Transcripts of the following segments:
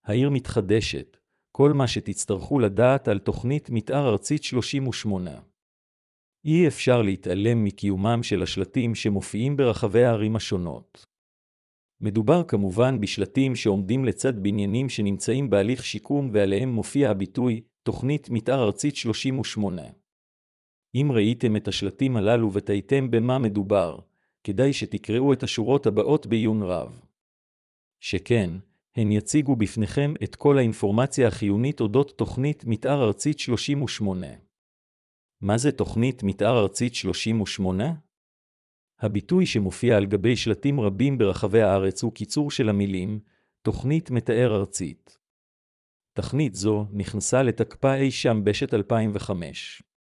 העיר מתחדשת, כל מה שתצטרכו לדעת על תוכנית מתאר ארצית 38. אי אפשר להתעלם מקיומם של השלטים שמופיעים ברחבי הערים השונות. מדובר כמובן בשלטים שעומדים לצד בניינים שנמצאים בהליך שיקום ועליהם מופיע הביטוי תוכנית מתאר ארצית 38. אם ראיתם את השלטים הללו ותהיתם במה מדובר, כדאי שתקראו את השורות הבאות בעיון רב. שכן, הן יציגו בפניכם את כל האינפורמציה החיונית אודות תוכנית מתאר ארצית 38. מה זה תוכנית מתאר ארצית 38? הביטוי שמופיע על גבי שלטים רבים ברחבי הארץ הוא קיצור של המילים תוכנית מתאר ארצית. תוכנית זו נכנסה לתקפה אי שם בשנת 2005.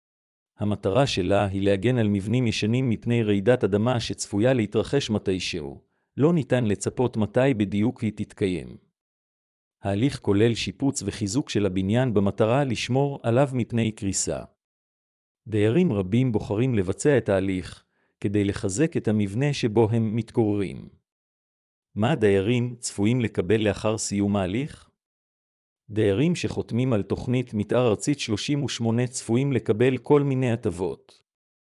המטרה שלה היא להגן על מבנים ישנים מפני רעידת אדמה שצפויה להתרחש מתישהו. לא ניתן לצפות מתי בדיוק היא תתקיים. ההליך כולל שיפוץ וחיזוק של הבניין במטרה לשמור עליו מפני קריסה. דיירים רבים בוחרים לבצע את ההליך כדי לחזק את המבנה שבו הם מתגוררים. מה הדיירים צפויים לקבל לאחר סיום ההליך? דיירים שחותמים על תוכנית מתאר ארצית 38 צפויים לקבל כל מיני הטבות.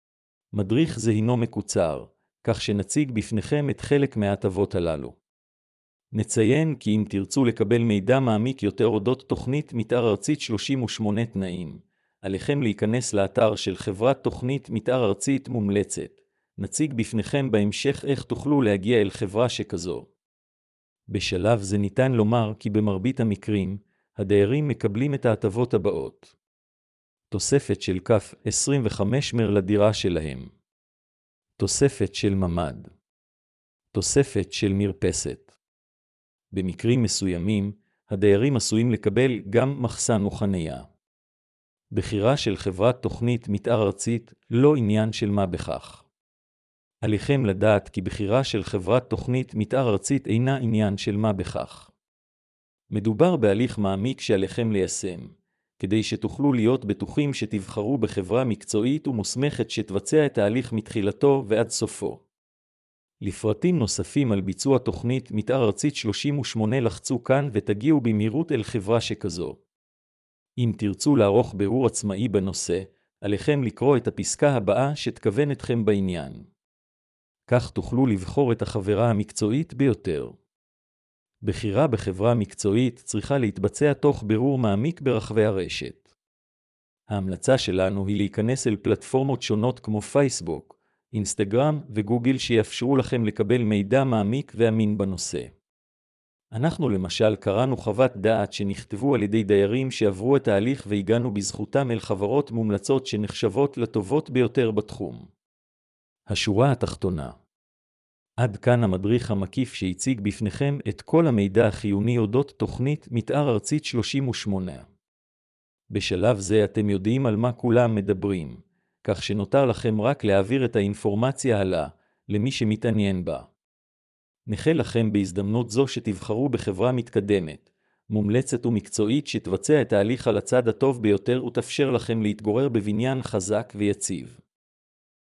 מדריך זה הינו מקוצר, כך שנציג בפניכם את חלק מההטבות הללו. נציין כי אם תרצו לקבל מידע מעמיק יותר אודות תוכנית מתאר ארצית 38 תנאים, עליכם להיכנס לאתר של חברת תוכנית מתאר ארצית מומלצת. נציג בפניכם בהמשך איך תוכלו להגיע אל חברה שכזו. בשלב זה ניתן לומר כי במרבית המקרים, הדיירים מקבלים את ההטבות הבאות. תוספת של כף 25 מ"ר לדירה שלהם. תוספת של ממ"ד. תוספת של מרפסת. במקרים מסוימים, הדיירים עשויים לקבל גם מחסן או חניה. בחירה של חברת תוכנית מתאר ארצית לא עניין של מה בכך. עליכם לדעת כי בחירה של חברת תוכנית מתאר ארצית אינה עניין של מה בכך. מדובר בהליך מעמיק שעליכם ליישם, כדי שתוכלו להיות בטוחים שתבחרו בחברה מקצועית ומוסמכת שתבצע את ההליך מתחילתו ועד סופו. לפרטים נוספים על ביצוע תוכנית מתאר ארצית 38 לחצו כאן ותגיעו במהירות אל חברה שכזו. אם תרצו לערוך בירור עצמאי בנושא, עליכם לקרוא את הפסקה הבאה שתכוון אתכם בעניין. כך תוכלו לבחור את החברה המקצועית ביותר. בחירה בחברה מקצועית צריכה להתבצע תוך בירור מעמיק ברחבי הרשת. ההמלצה שלנו היא להיכנס אל פלטפורמות שונות כמו פייסבוק, אינסטגרם וגוגל שיאפשרו לכם לקבל מידע מעמיק ואמין בנושא. אנחנו למשל קראנו חוות דעת שנכתבו על ידי דיירים שעברו את ההליך והגענו בזכותם אל חברות מומלצות שנחשבות לטובות ביותר בתחום. השורה התחתונה. עד כאן המדריך המקיף שהציג בפניכם את כל המידע החיוני אודות תוכנית מתאר ארצית 38. בשלב זה אתם יודעים על מה כולם מדברים, כך שנותר לכם רק להעביר את האינפורמציה הלאה למי שמתעניין בה. נאחל לכם בהזדמנות זו שתבחרו בחברה מתקדמת, מומלצת ומקצועית שתבצע את ההליך על הצד הטוב ביותר ותאפשר לכם להתגורר בבניין חזק ויציב.